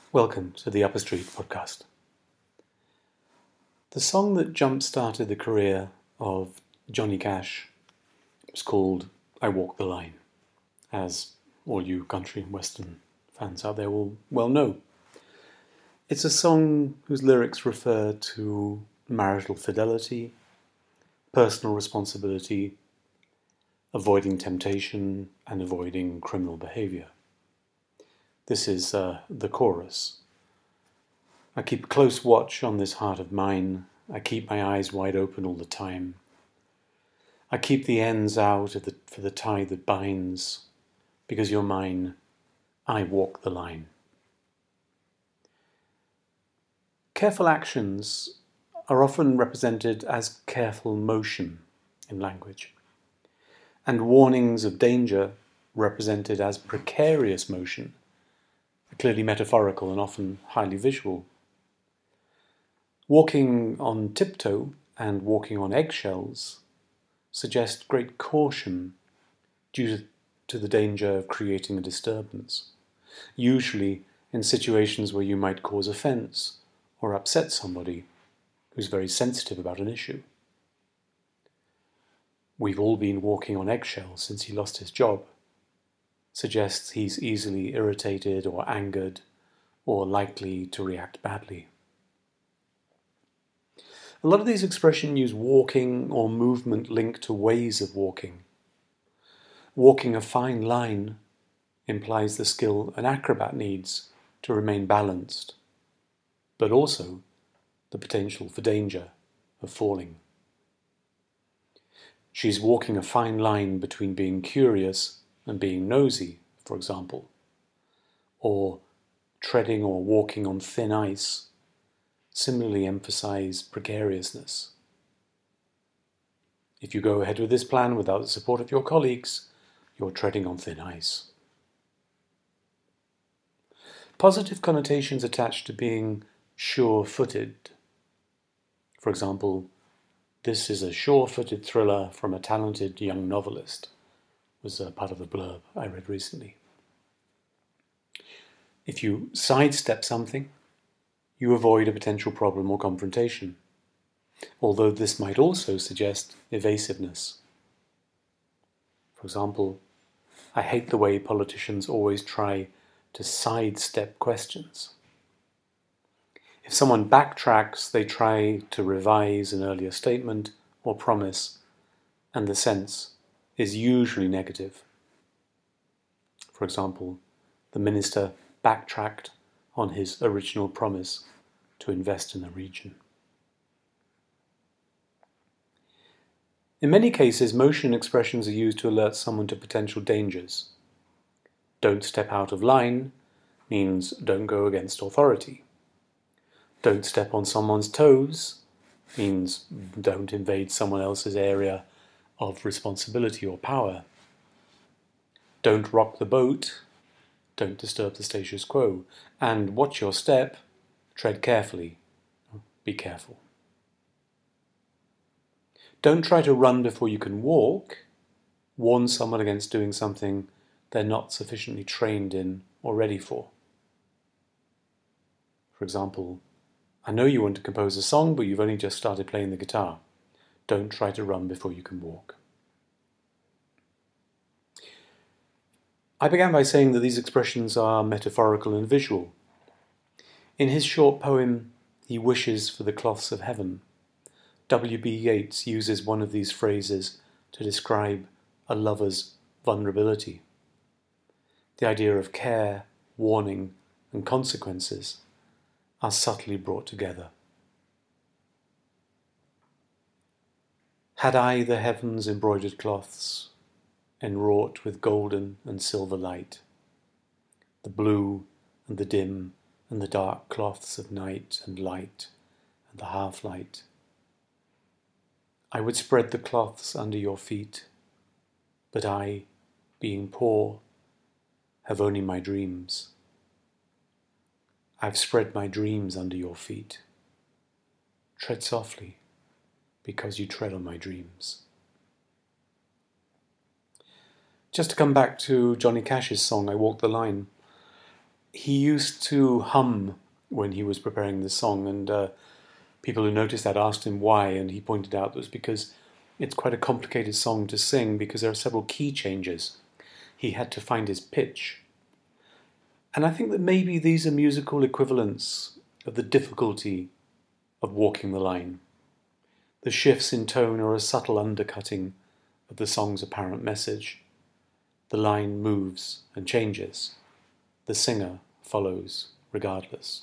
Welcome to the Upper Street podcast. The song that jump-started the career of Johnny Cash was called I Walk the Line, as all you country and western fans out there will well know. It's a song whose lyrics refer to marital fidelity, personal responsibility, avoiding temptation, and avoiding criminal behavior. This is the chorus. I keep close watch on this heart of mine. I keep my eyes wide open all the time. I keep the ends out for the tie that binds. Because you're mine, I walk the line. Careful actions are often represented as careful motion in language, and warnings of danger represented as precarious motion, clearly metaphorical and often highly visual. Walking on tiptoe and walking on eggshells suggest great caution due to the danger of creating a disturbance, usually in situations where you might cause offence or upset somebody who's very sensitive about an issue. We've all been walking on eggshells since he lost his job suggests he's easily irritated or angered or likely to react badly. A lot of these expressions use walking or movement linked to ways of walking. Walking a fine line implies the skill an acrobat needs to remain balanced, but also the potential for danger of falling. She's walking a fine line between being curious and being nosy, for example, or treading or walking on thin ice similarly emphasize precariousness. If you go ahead with this plan without the support of your colleagues, you're treading on thin ice. Positive connotations attached to being sure-footed. For example, this is a sure-footed thriller from a talented young novelist, was a part of the blurb I read recently. If you sidestep something, you avoid a potential problem or confrontation, although this might also suggest evasiveness. For example, I hate the way politicians always try to sidestep questions. If someone backtracks, they try to revise an earlier statement or promise, and the sense is usually negative. For example, the minister backtracked on his original promise to invest in the region. In many cases, motion expressions are used to alert someone to potential dangers. Don't step out of line means don't go against authority. Don't step on someone's toes means don't invade someone else's area of responsibility or power. Don't rock the boat, don't disturb the status quo, and watch your step, tread carefully, be careful. Don't try to run before you can walk, warn someone against doing something they're not sufficiently trained in or ready for. For example, I know you want to compose a song, but you've only just started playing the guitar. Don't try to run before you can walk. I began by saying that these expressions are metaphorical and visual. In his short poem, He Wishes for the Cloths of Heaven, W.B. Yeats uses one of these phrases to describe a lover's vulnerability. The idea of care, warning, and consequences are subtly brought together. Had I the heavens' embroidered cloths, enwrought with golden and silver light, the blue and the dim and the dark cloths of night and light and the half-light, I would spread the cloths under your feet, but I, being poor, have only my dreams. I've spread my dreams under your feet. Tread softly, because you tread on my dreams. Just to come back to Johnny Cash's song, I Walk the Line, he used to hum when he was preparing this song, and people who noticed that asked him why, and he pointed out that it was because it's quite a complicated song to sing because there are several key changes. He had to find his pitch. And I think that maybe these are musical equivalents of the difficulty of walking the line. The shifts in tone are a subtle undercutting of the song's apparent message. The line moves and changes. The singer follows regardless.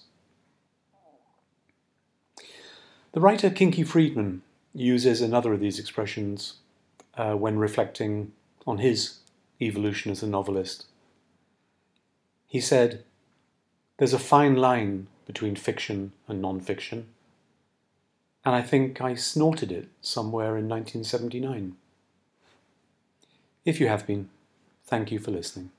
The writer Kinky Friedman uses another of these expressions when reflecting on his evolution as a novelist. He said, "There's a fine line between fiction and non-fiction, and I think I snorted it somewhere in 1979. If you have been, thank you for listening."